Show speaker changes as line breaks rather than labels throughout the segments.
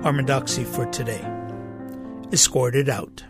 Orthodoxy for today. Escorted out.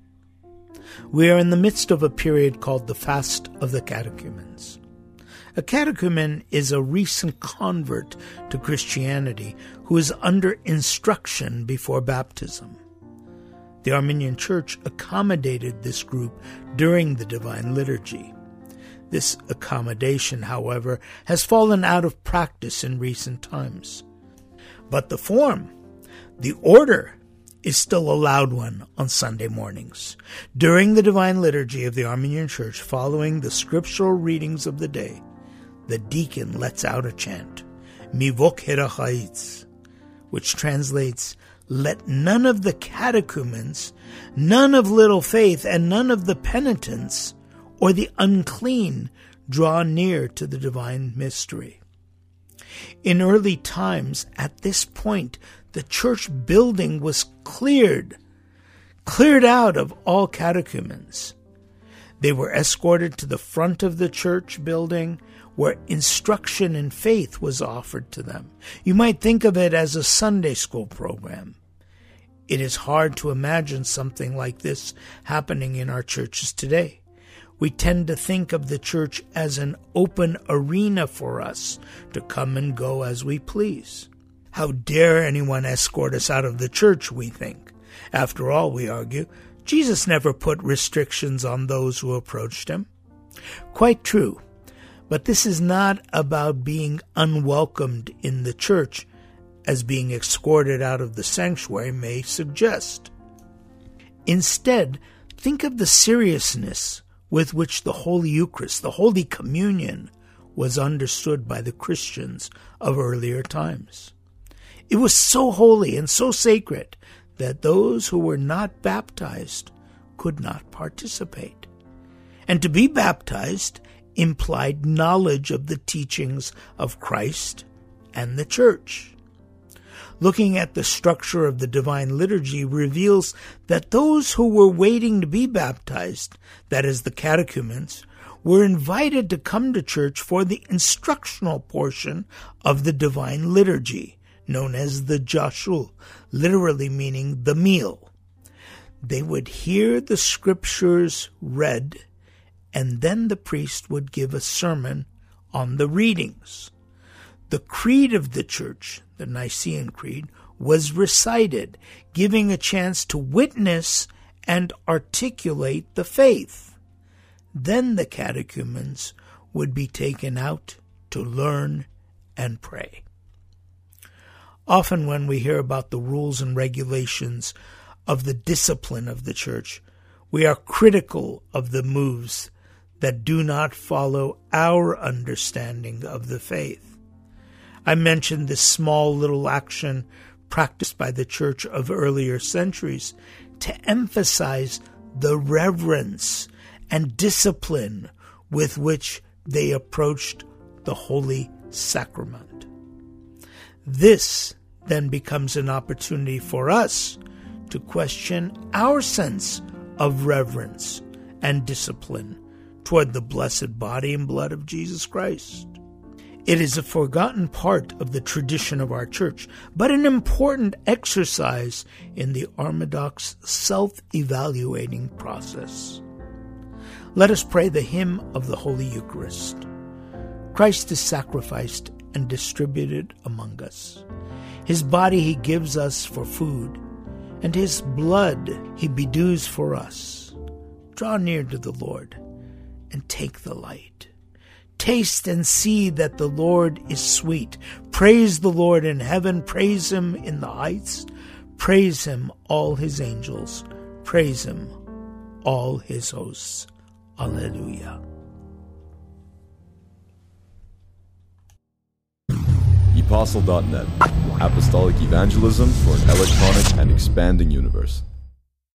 We are in the midst of a period called the Fast of the Catechumens. A catechumen is a recent convert to Christianity who is under instruction before baptism. The Armenian Church accommodated this group during the Divine Liturgy. This accommodation, however, has fallen out of practice in recent times. But the form, the order, is still a loud one on Sunday mornings. During the Divine Liturgy of the Armenian Church, following the scriptural readings of the day, the deacon lets out a chant, Mivok Herachayitz, which translates, "Let none of the catechumens, none of little faith, and none of the penitents, or the unclean, draw near to the divine mystery." In early times, at this point, the church building was cleared out of all catechumens. They were escorted to the front of the church building, where instruction in faith was offered to them. You might think of it as a Sunday school program. It is hard to imagine something like this happening in our churches today. We tend to think of the church as an open arena for us to come and go as we please. How dare anyone escort us out of the church, we think. After all, we argue, Jesus never put restrictions on those who approached him. Quite true, but this is not about being unwelcomed in the church, as being escorted out of the sanctuary may suggest. Instead, think of the seriousness with which the Holy Eucharist, the Holy Communion, was understood by the Christians of earlier times. It was so holy and so sacred that those who were not baptized could not participate. And to be baptized implied knowledge of the teachings of Christ and the Church. Looking at the structure of the Divine Liturgy reveals that those who were waiting to be baptized, that is, the catechumens, were invited to come to church for the instructional portion of the Divine Liturgy, known as the Jashul, literally meaning the meal. They would hear the scriptures read, and then the priest would give a sermon on the readings. The creed of the church, the Nicene Creed, was recited, giving a chance to witness and articulate the faith. Then the catechumens would be taken out to learn and pray. Often when we hear about the rules and regulations of the discipline of the church, we are critical of the moves that do not follow our understanding of the faith. I mentioned this small little action practiced by the church of earlier centuries to emphasize the reverence and discipline with which they approached the Holy Sacrament. This then becomes an opportunity for us to question our sense of reverence and discipline toward the blessed body and blood of Jesus Christ. It is a forgotten part of the tradition of our church, but an important exercise in the Orthodox self-evaluating process. Let us pray the hymn of the Holy Eucharist. Christ is sacrificed and distributed among us. His body he gives us for food, and his blood he bedews for us. Draw near to the Lord and take the light. Taste and see that the Lord is sweet. Praise the Lord in heaven. Praise him in the heights. Praise him, all his angels. Praise him, all his hosts. Alleluia.
Apostle.net, Apostolic Evangelism for an electronic and expanding universe.